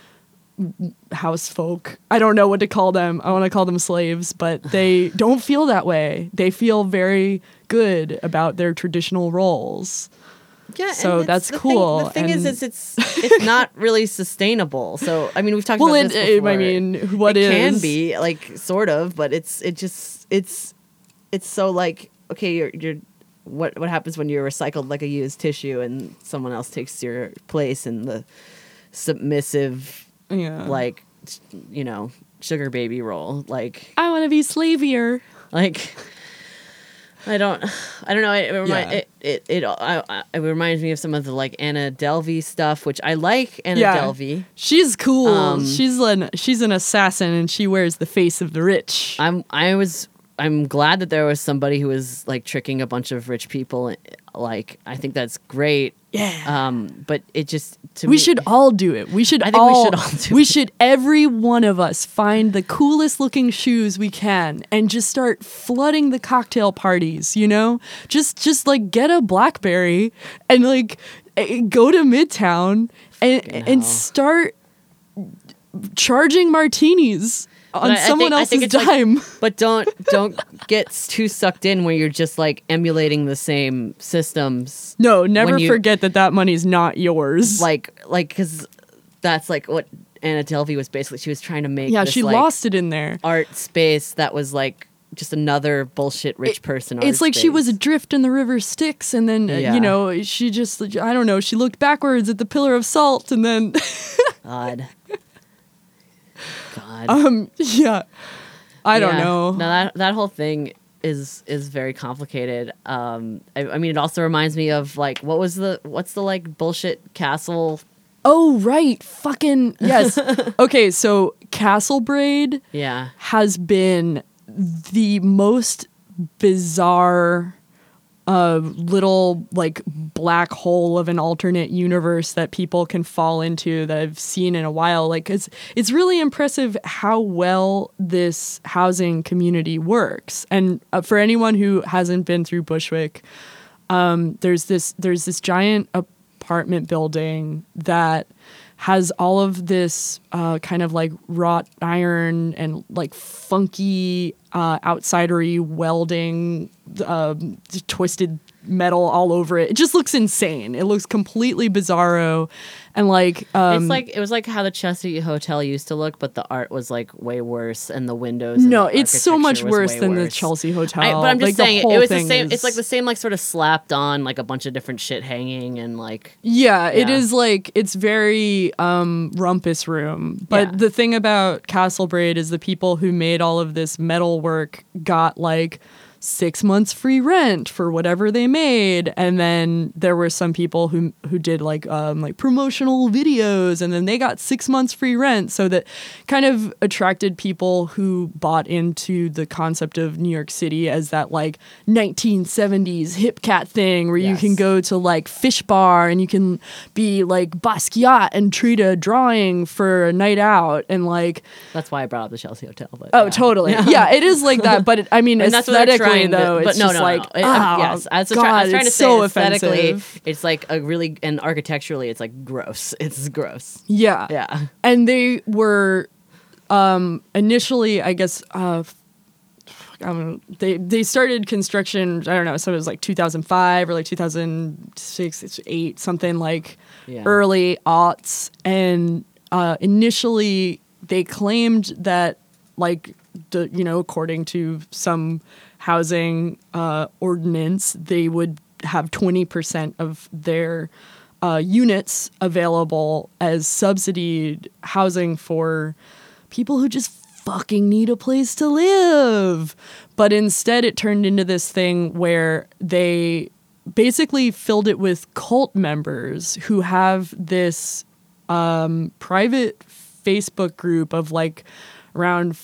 folk. I don't know what to call them. I want to call them slaves, but they don't feel that way. They feel very good about their traditional roles. Yeah, so that's cool. The thing is it's not really sustainable. So I mean, we've talked about this before. I mean, it can be like sort of, but it's so like, okay, you're what happens when you're recycled like a used tissue and someone else takes your place in the submissive, like, you know, sugar baby role. Like, I want to be slavier. Like, I don't know. It reminds me of some of the like Anna Delvey stuff, which I like. Anna Delvey, she's cool. She's an assassin, and she wears the face of the rich. I'm glad that there was somebody who was like tricking a bunch of rich people. Like, I think that's great. Yeah. But it just we should all do it. We should all do it. We should, every one of us, find the coolest looking shoes we can and just start flooding the cocktail parties, you know? Just like get a BlackBerry and like go to Midtown and start charging martinis on someone else's dime. Like, but don't get too sucked in where you're just like emulating the same systems. No, never forget that money's not yours. Like, because that's like what Anna Delvey was basically. She was trying to make. Yeah, this, she like, lost it in there. Art space that was like just another bullshit rich person. It's like she was adrift in the river Styx, and then you know, she just, I don't know, she looked backwards at the pillar of salt, and then God. Yeah, I don't know. No, that whole thing is very complicated. I mean, it also reminds me of like what's the like bullshit castle. Oh right, fucking yes. Okay, so Castle Braid has been the most bizarre little like black hole of an alternate universe that people can fall into that I've seen in a while. Like it's really impressive how well this housing community works. And for anyone who hasn't been through Bushwick, there's this giant apartment building that has all of this kind of like wrought iron and like funky outsidery welding, twisted metal all over it. It just looks insane. It looks completely bizarro, and like it was like how the Chelsea Hotel used to look, but the art was like way worse, and the windows. No, it's so much worse than the Chelsea Hotel. But I'm just like, saying, it was the same. It's like the same, like sort of slapped on like a bunch of different shit hanging and like. Yeah, it is like it's very rumpus room. But the thing about Castle Braid is the people who made all of this metal work got like 6 months free rent for whatever they made. And then there were some people who did like promotional videos, and then they got 6 months free rent. So that kind of attracted people who bought into the concept of New York City as that like 1970s hip cat thing where you can go to like Fish Bar and you can be like Basquiat and treat a drawing for a night out. And like, that's why I brought up the Chelsea Hotel. But totally. Yeah, it is like that. But I mean, aesthetically, though, it's just like, yes, I was trying to say so aesthetically, offensive. it's like a really, and architecturally, it's like gross. It's gross. Yeah, yeah. And they were initially, I guess, they started construction. I don't know, so it was like 2005 or like 2006, 8, something like early aughts, and initially they claimed that like according to some housing ordinance, they would have 20% of their units available as subsidied housing for people who just fucking need a place to live. But instead it turned into this thing where they basically filled it with cult members who have this private Facebook group of like around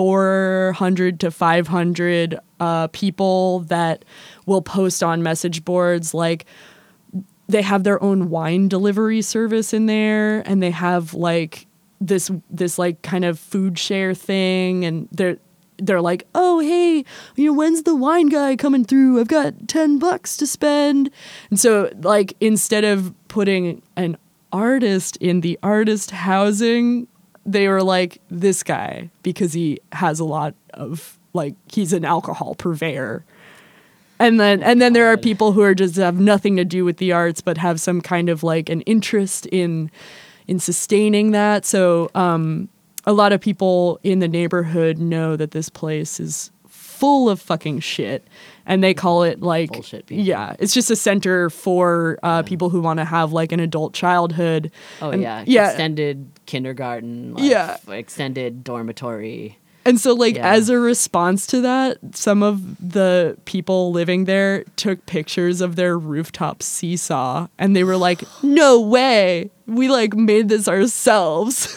400 to 500 people that will post on message boards. Like they have their own wine delivery service in there, and they have like this like kind of food share thing, and they're like, oh hey, when's the wine guy coming through? I've got $10 to spend. And so like instead of putting an artist in the artist housing, they were like, this guy, because he has a lot of like, he's an alcohol purveyor. And then there are people who are just have nothing to do with the arts, but have some kind of like an interest in sustaining that. So a lot of people in the neighborhood know that this place is full of fucking shit, and they call it like bullshit people. Yeah, it's just a center for people who want to have like an adult childhood. Extended kindergarten, extended dormitory. And so like as a response to that, some of the people living there took pictures of their rooftop seesaw, and they were like, no way, we like made this ourselves.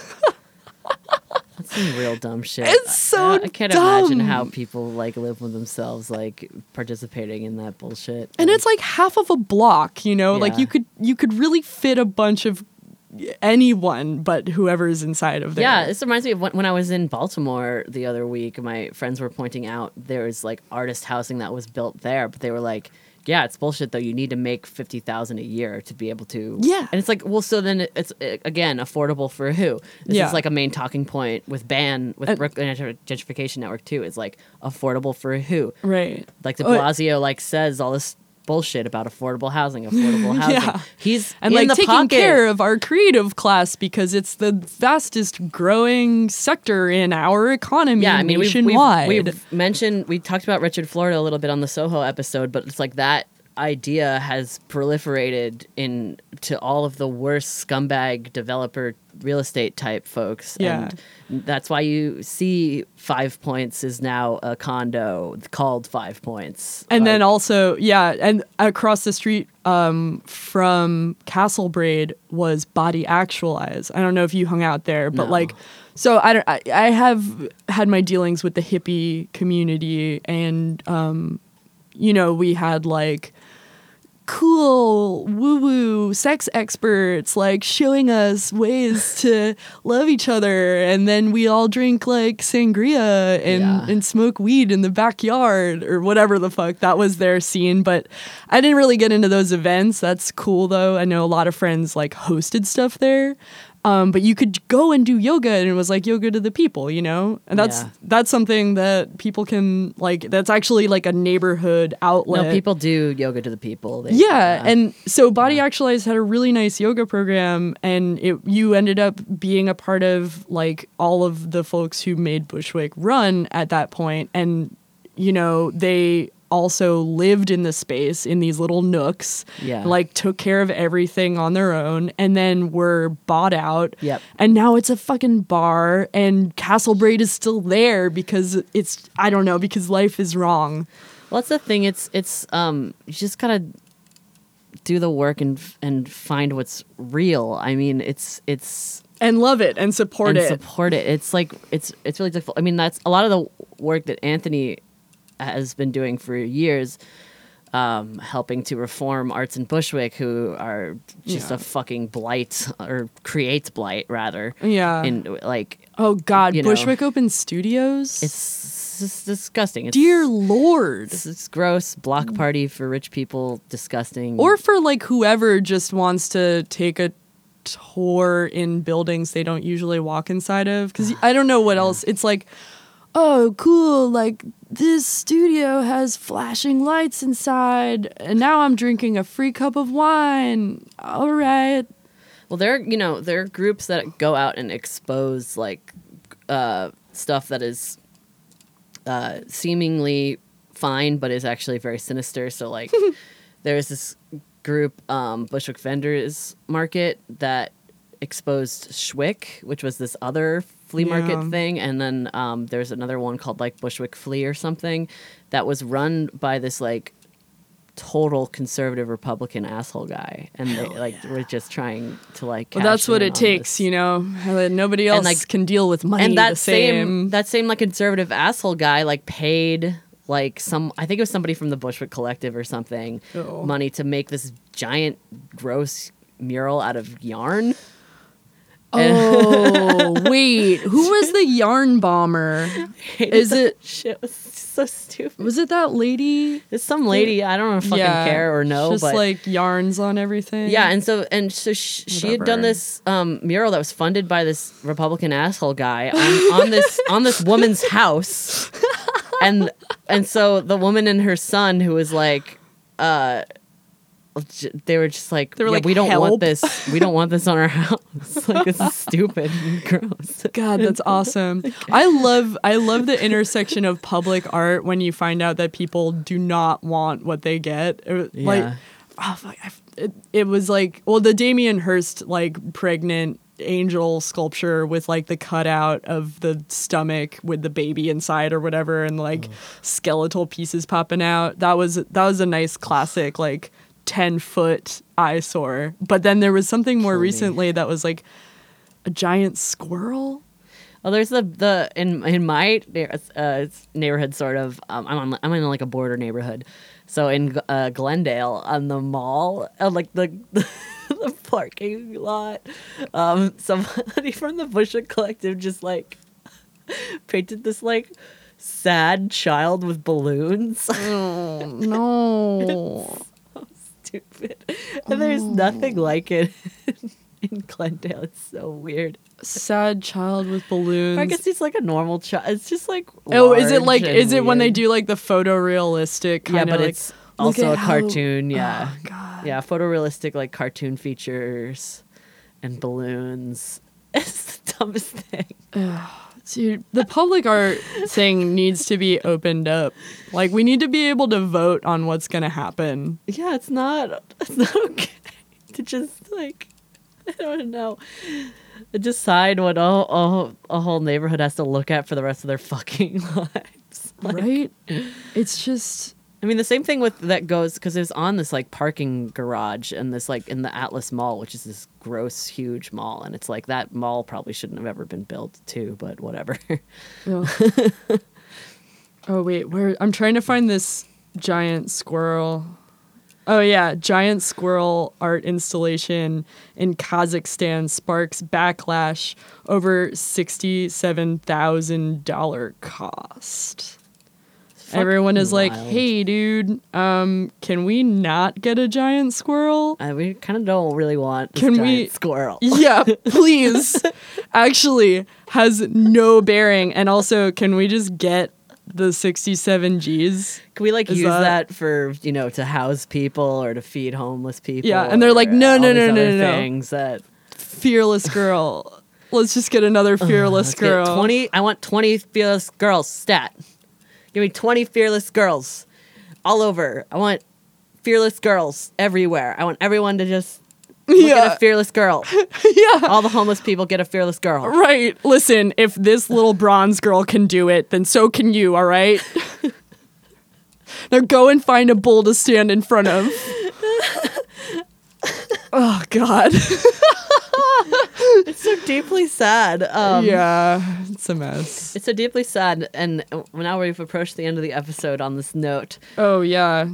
That's some real dumb shit. It's so I can't dumb. imagine how people like live with themselves, like participating in that bullshit. And it's like half of a block, like you could really fit a bunch of anyone but whoever's inside of there. Yeah, this reminds me of when I was in Baltimore the other week. My friends were pointing out there was like artist housing that was built there, but they were like, yeah, it's bullshit though. You need to make $50,000 a year to be able to. Yeah. And it's like, well, so then it's again affordable for who? This is like a main talking point with Brooklyn Gentrification Network too. It's like affordable for who? Right. Like De Blasio like says all this bullshit about affordable housing. Yeah. He's and in like the taking pocket. care of our creative class because it's the fastest growing sector in our economy. Yeah, I mean, nationwide. we've mentioned, we talked about Richard Florida a little bit on the Soho episode, but it's like that idea has proliferated into all of the worst scumbag developer real estate type folks. Yeah. And that's why you see 5 Points is now a condo called 5 Points. And then also, and across the street from Castle Braid was Body Actualize. I don't know if you hung out there, but so I have had my dealings with the hippie community, and we had like cool woo-woo sex experts like showing us ways to love each other, and then we all drink like sangria and smoke weed in the backyard or whatever the fuck. That was their scene, but I didn't really get into those events. That's cool though. I know a lot of friends like hosted stuff there. But you could go and do yoga, and it was like yoga to the people, and that's something that people can like. That's actually like a neighborhood outlet. No, people do yoga to the people. And so Body Actualize had a really nice yoga program, and you ended up being a part of like all of the folks who made Bushwick run at that point, and they also lived in the space in these little nooks, like took care of everything on their own, and then were bought out. Yep. And now it's a fucking bar, and Castle Braid is still there because because life is wrong. Well, that's the thing. It's you just gotta do the work and find what's real. I mean, it's and love it and support it. It's like it's really difficult. I mean, that's a lot of the work that Anthony has been doing for years, helping to reform Arts in Bushwick, who are just a fucking blight, or creates blight rather. Yeah. In like, oh God, Bushwick Open Studios. It's just disgusting. Dear Lord, it's gross. Block party for rich people. Disgusting. Or for like whoever just wants to take a tour in buildings they don't usually walk inside of, because I don't know what else. It's like, oh cool, like this studio has flashing lights inside and now I'm drinking a free cup of wine. All right. Well, there are groups that go out and expose like stuff that is seemingly fine but is actually very sinister. So like there's this group, Bushwick Vendors Market, that exposed Schwick, which was this other flea market thing, and then there's another one called like Bushwick Flea or something that was run by this like total conservative Republican asshole guy, and they were just trying to like. Well, that's what it takes, you know. Nobody else can deal with money. And that same like conservative asshole guy like paid like I think it was somebody from the Bushwick Collective or something, money to make this giant gross mural out of yarn. Oh, wait. Who was the yarn bomber? Is it... Shit was so stupid. Was it that lady? It's some lady. I don't fucking care or know. Just but like yarns on everything. Yeah, and so she had done this mural that was funded by this Republican asshole guy on this woman's house. And so the woman and her son, who was like... they were just like, we don't want this. We don't want this on our house. Like, this is stupid and gross. God, that's awesome. I love the intersection of public art when you find out that people do not want what they get. It was like, well, the Damien Hirst like pregnant angel sculpture with like the cutout of the stomach with the baby inside or whatever, and like skeletal pieces popping out. That was a nice classic like 10-foot eyesore. But then there was something more recently that was like a giant squirrel. Well, there's the in my neighborhood, sort of. I'm in like a border neighborhood, so in Glendale on the mall, like the parking lot, somebody from the Bushwick Collective just like painted this like sad child with balloons. Oh no. Stupid. And there's nothing like it in Glendale. It's so weird. Sad child with balloons. I guess it's like a normal child. It's just like is it weird. When they do like the photorealistic kind of but like, it's also a cartoon. Yeah. Oh, God. Yeah, photorealistic like cartoon features and balloons. It's the dumbest thing. Dude, the public art thing needs to be opened up. Like, we need to be able to vote on what's going to happen. Yeah, it's not okay to just, like, I don't know, decide what a whole neighborhood has to look at for the rest of their fucking lives. Like, right? It's just... I mean, the same thing with that goes, because it was on this like parking garage and this like in the Atlas Mall, which is this gross, huge mall. And it's like that mall probably shouldn't have ever been built too, but whatever. Oh, wait, I'm trying to find this giant squirrel. Oh, yeah. Giant squirrel art installation in Kazakhstan sparks backlash over $67,000 cost. Everyone is wild. Like, hey, dude, can we not get a giant squirrel? We kind of don't really want this giant squirrel. Yeah, please. Actually, has no bearing. And also, can we just get the 67 Gs? Can we use that for, to house people or to feed homeless people? Yeah, and they're like, no. Things that... Fearless girl. Let's just get another fearless girl. I want 20 fearless girls, stat. Give me 20 fearless girls all over. I want fearless girls everywhere. I want everyone to just look at a fearless girl. Yeah. All the homeless people get a fearless girl. Right. Listen, if this little bronze girl can do it, then so can you, all right? Now go and find a bull to stand in front of. Oh, God. It's so deeply sad. Yeah, it's a mess. It's so deeply sad, and now we've approached the end of the episode on this note. Oh, yeah.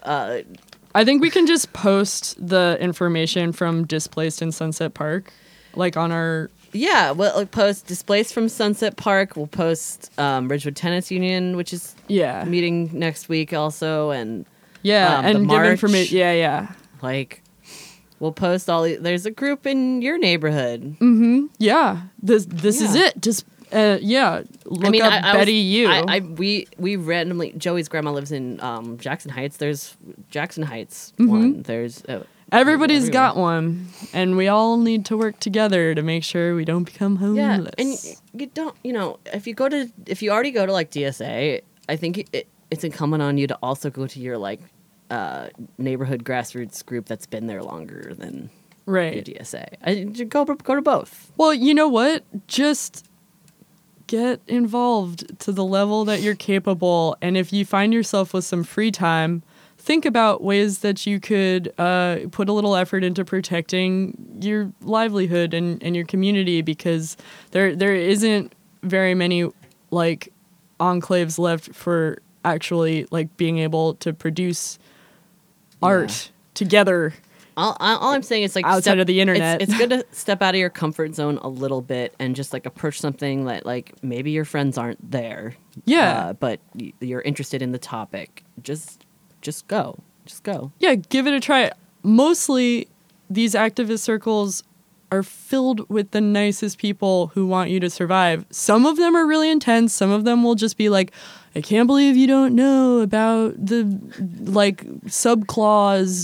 I think we can just post the information from Displaced in Sunset Park, like on our... Yeah, we'll post Displaced from Sunset Park. We'll post Ridgewood Tenants Union, which is meeting next week also, and and give information. Yeah. Like, we'll post there's a group in your neighborhood. Mm-hmm. Yeah. This is it. Just look up Betty U. We randomly, Joey's grandma lives in Jackson Heights. There's Jackson Heights one. There's everybody's got one, and we all need to work together to make sure we don't become homeless. Yeah, and you don't, if you already go to like DSA, I think it's incumbent on you to also go to your like neighborhood grassroots group that's been there longer than your DSA. Go to both. Well, you know what? Just get involved to the level that you're capable, and if you find yourself with some free time, think about ways that you could put a little effort into protecting your livelihood and your community, because there isn't very many like enclaves left for actually like being able to produce art together. All I'm saying is like outside of the internet. It's good to step out of your comfort zone a little bit and just like approach something that like maybe your friends aren't there. Yeah. But you're interested in the topic. Just go. Yeah, give it a try. Mostly these activist circles are filled with the nicest people who want you to survive. Some of them are really intense. Some of them will just be like, I can't believe you don't know about the like subclause,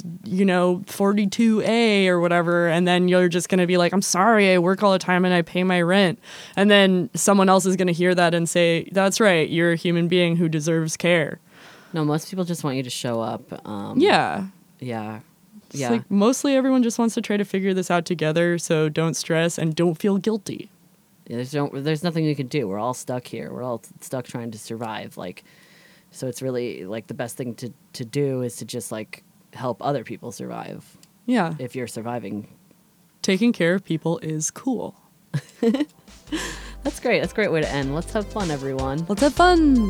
42A or whatever. And then you're just going to be like, I'm sorry, I work all the time and I pay my rent. And then someone else is going to hear that and say, that's right, you're a human being who deserves care. No, most people just want you to show up. Yeah. It's like mostly everyone just wants to try to figure this out together, so don't stress and don't feel guilty. Yeah, there's nothing you can do. We're all stuck here. We're all stuck trying to survive. Like, so it's really like the best thing to do is to just like help other people survive. Yeah. If you're surviving. Taking care of people is cool. That's great. That's a great way to end. Let's have fun, everyone. Let's have fun.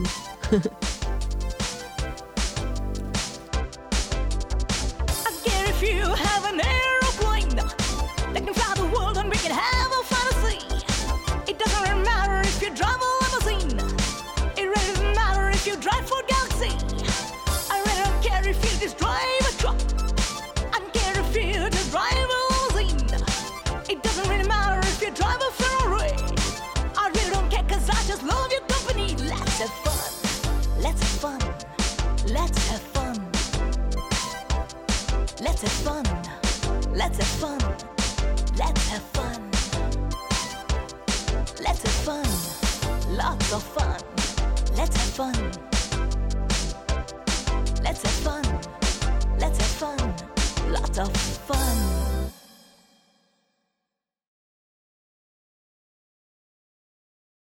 Lots of fun. Let's have fun. Let's have fun. Let's have fun. Lots of fun.